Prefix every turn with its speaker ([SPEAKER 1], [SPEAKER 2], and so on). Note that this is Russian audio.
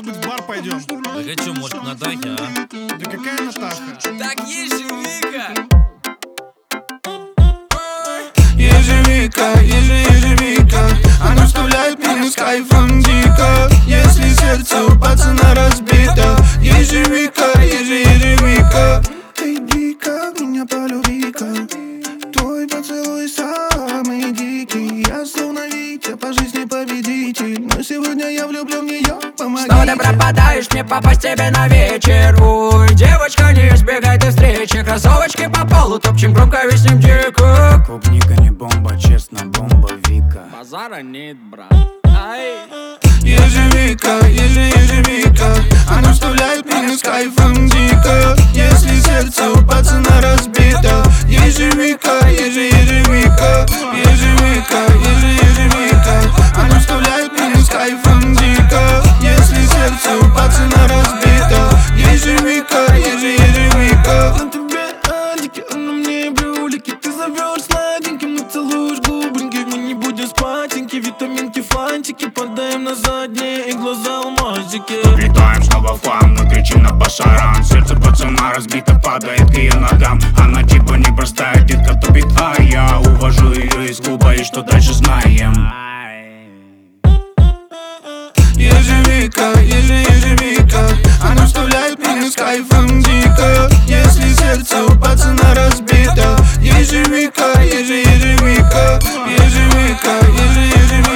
[SPEAKER 1] может быть, в бар пойдем?
[SPEAKER 2] Так а чё, может, к Натахе, а?
[SPEAKER 1] Да какая Натаха?
[SPEAKER 2] Так есть же Вика!
[SPEAKER 3] Ежевика, ежевика, она вставляет меня с кайфом дико. Если сердце у пацана разбито, ежевика, ежевика. Иди-ка, меня полюби-ка, твой поцелуй самый дикий. Я словно Витя, по жизни победитель, но сегодня я влюблен в нее, помоги.
[SPEAKER 4] Что ты пропадаешь, мне попасть тебе на вечер? Ой, девочка, не избегай ты встречи. Кроссовочки по полу, топчем громко, виснем дико.
[SPEAKER 3] Клубника не бомба, честно, бомба Вика.
[SPEAKER 4] Базара нет, брат. Ай.
[SPEAKER 3] Ежевика, ежевика, она вставляет меня с кайфом дико. Если сердце у пацана разбито, ежевика, ежевика, ежевика, ежевика, она вставляет меня с кайфом дико. Если сердце у пацана разбито, ежевика, ежевика. На тебе алики, а на мне брюлики. Ты зовешь сладеньким, и целуешь губоньки. Мы не будем спатеньки, витаминки, фантики. Подаем на задние и глаза алмазики.
[SPEAKER 5] Влетаем снова в хлам, мы кричим на пасаран. Сердце пацана разбито, падает к ее ногам. Она типа непростая, детка топит, а я увожу ее из клуба, и что дальше знаем.
[SPEAKER 3] Ежевика, ежевика, она вставляет меня с кайфом дико. Если сердце у пацана разбито, ежевика, ежевика, ежевика, ежевика.